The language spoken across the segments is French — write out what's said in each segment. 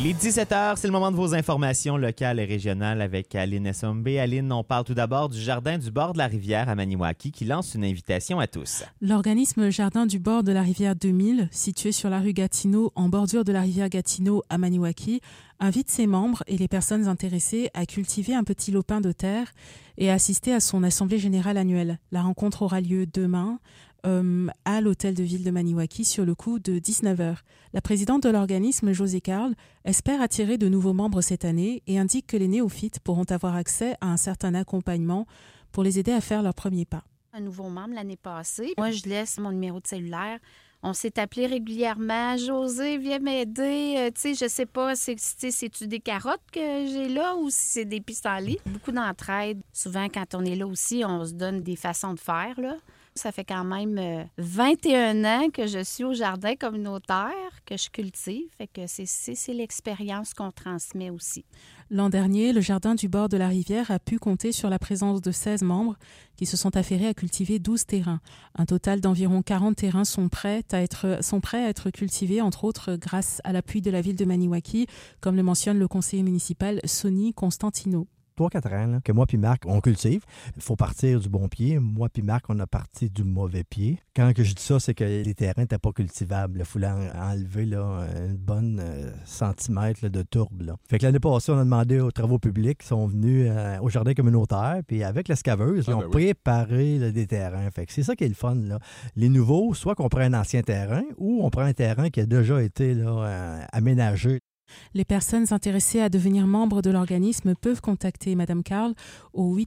Il est 17h, c'est le moment de vos informations locales et régionales avec Aline Essombe. Aline, on parle tout d'abord du Jardin du bord de la rivière à Maniwaki qui lance une invitation à tous. L'organisme Jardin du bord de la rivière 2000, situé sur la rue Gatineau, en bordure de la rivière Gatineau à Maniwaki, invite ses membres et les personnes intéressées à cultiver un petit lopin de terre et à assister à son assemblée générale annuelle. La rencontre aura lieu demain à l'hôtel de ville de Maniwaki sur le coup de 19h. La présidente de l'organisme, José Carl, espère attirer de nouveaux membres cette année et indique que les néophytes pourront avoir accès à un certain accompagnement pour les aider à faire leur premier pas. Un nouveau membre l'année passée. Moi, je laisse mon numéro de cellulaire. On s'est appelé régulièrement. José, viens m'aider. Je sais pas, c'est-tu des carottes que j'ai là ou si c'est des pissenlits? Beaucoup d'entraide. Souvent, quand on est là aussi, on se donne des façons de faire, là. Ça fait quand même 21 ans que je suis au jardin communautaire, que je cultive. Fait que c'est l'expérience qu'on transmet aussi. L'an dernier, le jardin du bord de la rivière a pu compter sur la présence de 16 membres qui se sont affairés à cultiver 12 terrains. Un total d'environ 40 terrains sont prêts à être cultivés, entre autres grâce à l'appui de la ville de Maniwaki, comme le mentionne le conseiller municipal Sonny Constantino. 3-4 ans là, que moi puis Marc, on cultive. Il faut partir du bon pied. Moi puis Marc, on a parti du mauvais pied. Quand que je dis ça, c'est que les terrains n'étaient pas cultivables. Il fallait enlever là, une bonne centimètre là, de tourbe. Là. Fait que l'année passée, on a demandé aux travaux publics, ils sont venus au jardin communautaire, puis avec la scaveuse, ils ont préparé là, des terrains. Fait que c'est ça qui est le fun. Là. Les nouveaux, soit qu'on prend un ancien terrain, ou on prend un terrain qui a déjà été là, aménagé. Les personnes intéressées à devenir membres de l'organisme peuvent contacter Mme Carl au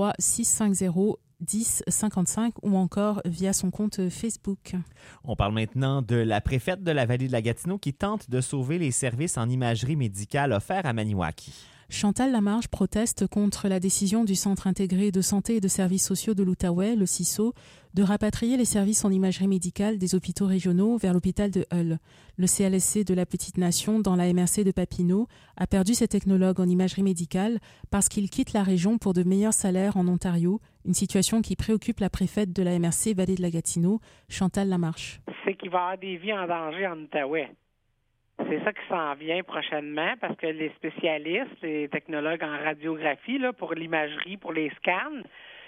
873-650-1055 ou encore via son compte Facebook. On parle maintenant de la préfète de la vallée de la Gatineau qui tente de sauver les services en imagerie médicale offerts à Maniwaki. Chantal Lamarche proteste contre la décision du Centre intégré de santé et de services sociaux de l'Outaouais, le CISO, de rapatrier les services en imagerie médicale des hôpitaux régionaux vers l'hôpital de Hull. Le CLSC de la Petite Nation, dans la MRC de Papineau, a perdu ses technologues en imagerie médicale parce qu'ils quittent la région pour de meilleurs salaires en Ontario, une situation qui préoccupe la préfète de la MRC Vallée de la Gatineau, Chantal Lamarche. C'est qu'il va y avoir des vies en danger en Outaouais. C'est ça qui s'en vient prochainement parce que les spécialistes, les technologues en radiographie, là, pour l'imagerie, pour les scans,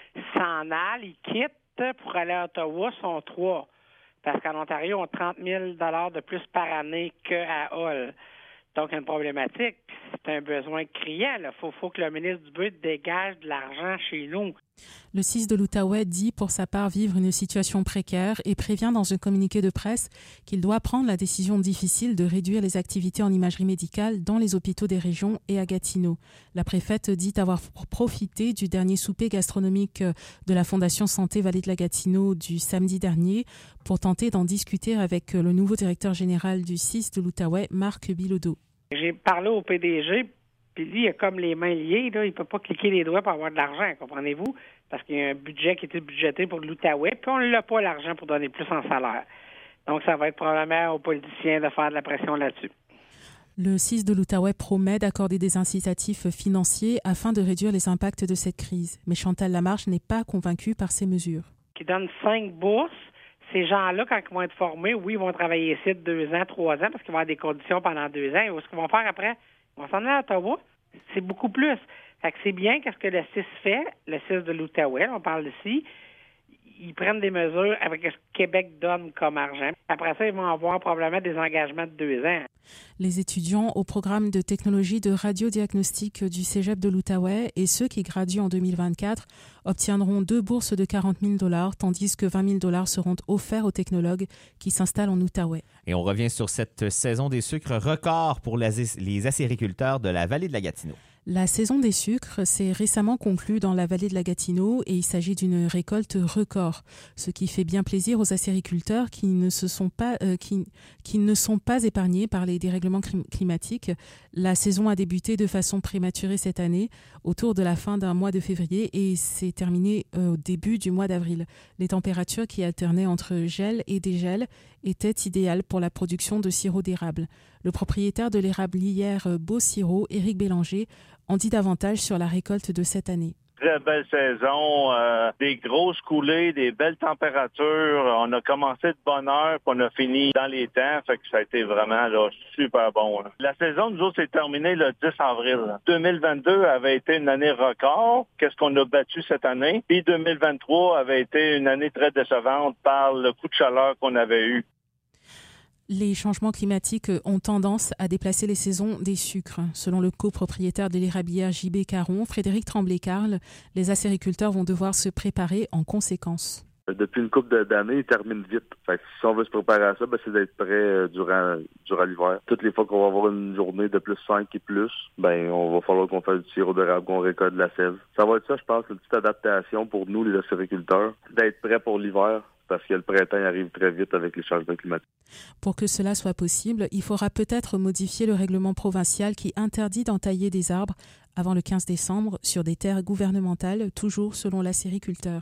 s'en allent, ils quittent pour aller à Ottawa, sont 3. Parce qu'en Ontario, on a 30 000 $ de plus par année qu'à Hull. Donc, il y a une problématique, puis c'est un besoin criant. Il faut que le ministre Dubé dégage de l'argent chez nous. Le CIS de l'Outaouais dit pour sa part vivre une situation précaire et prévient dans un communiqué de presse qu'il doit prendre la décision difficile de réduire les activités en imagerie médicale dans les hôpitaux des régions et à Gatineau. La préfète dit avoir profité du dernier souper gastronomique de la Fondation Santé Vallée de la Gatineau du samedi dernier pour tenter d'en discuter avec le nouveau directeur général du CIS de l'Outaouais, Marc Bilodeau. J'ai parlé au PDG, puis lui, il a comme les mains liées, là, il ne peut pas cliquer les doigts pour avoir de l'argent, comprenez-vous? Parce qu'il y a un budget qui était budgété pour l'Outaouais, puis on n'a pas l'argent pour donner plus en salaire. Donc, ça va être probablement aux politiciens de faire de la pression là-dessus. Le CIS de l'Outaouais promet d'accorder des incitatifs financiers afin de réduire les impacts de cette crise. Mais Chantal Lamarche n'est pas convaincue par ces mesures. Qui donne 5 bourses. Ces gens-là, quand ils vont être formés, oui, ils vont travailler ici 2 ans, 3 ans, parce qu'ils vont avoir des conditions pendant 2 ans. Et où est-ce qu'ils vont faire après? Ils vont s'en aller à Ottawa. C'est beaucoup plus. Fait que c'est bien qu'est-ce que le CIS fait, le CIS de l'Outaouais, on parle ici. Ils prennent des mesures avec ce que Québec donne comme argent. Après ça, ils vont avoir probablement des engagements de 2 ans. Les étudiants au programme de technologie de radiodiagnostic du Cégep de l'Outaouais et ceux qui graduent en 2024 obtiendront 2 bourses de 40 000 $, tandis que 20 000 $ seront offerts aux technologues qui s'installent en Outaouais. Et on revient sur cette saison des sucres record pour les acériculteurs de la vallée de la Gatineau. La saison des sucres s'est récemment conclue dans la vallée de la Gatineau et il s'agit d'une récolte record, ce qui fait bien plaisir aux acériculteurs qui ne sont pas épargnés par les dérèglements climatiques. La saison a débuté de façon prématurée cette année, autour de la fin d'un mois de février et s'est terminée au début du mois d'avril. Les températures qui alternaient entre gel et dégel étaient idéales pour la production de sirop d'érable. Le propriétaire de l'érablière Beau Sirop, Éric Bélanger, en dit davantage sur la récolte de cette année. très belle saison, des grosses coulées, des belles températures. On a commencé de bonne heure, puis on a fini dans les temps. Fait que ça a été vraiment là, super bon. Là. La saison, nous autres, s'est terminée le 10 avril. 2022 avait été une année record. Qu'est-ce qu'on a battu cette année? Puis 2023 avait été une année très décevante par le coup de chaleur qu'on avait eu. Les changements climatiques ont tendance à déplacer les saisons des sucres. Selon le copropriétaire de l'érablière JB Caron, Frédéric Tremblay-Carle, les acériculteurs vont devoir se préparer en conséquence. Depuis une couple d'années, ils terminent vite. Fait que si on veut se préparer à ça, c'est d'être prêt durant l'hiver. Toutes les fois qu'on va avoir une journée de plus 5 et plus, on va falloir qu'on fasse du sirop d'érable, qu'on récolte de la sève. Ça va être ça, je pense, une petite adaptation pour nous, les acériculteurs, d'être prêts pour l'hiver. Parce que le printemps arrive très vite avec les changements climatiques. Pour que cela soit possible, il faudra peut-être modifier le règlement provincial qui interdit d'entailler des arbres avant le 15 décembre sur des terres gouvernementales, toujours selon l'acériculteur.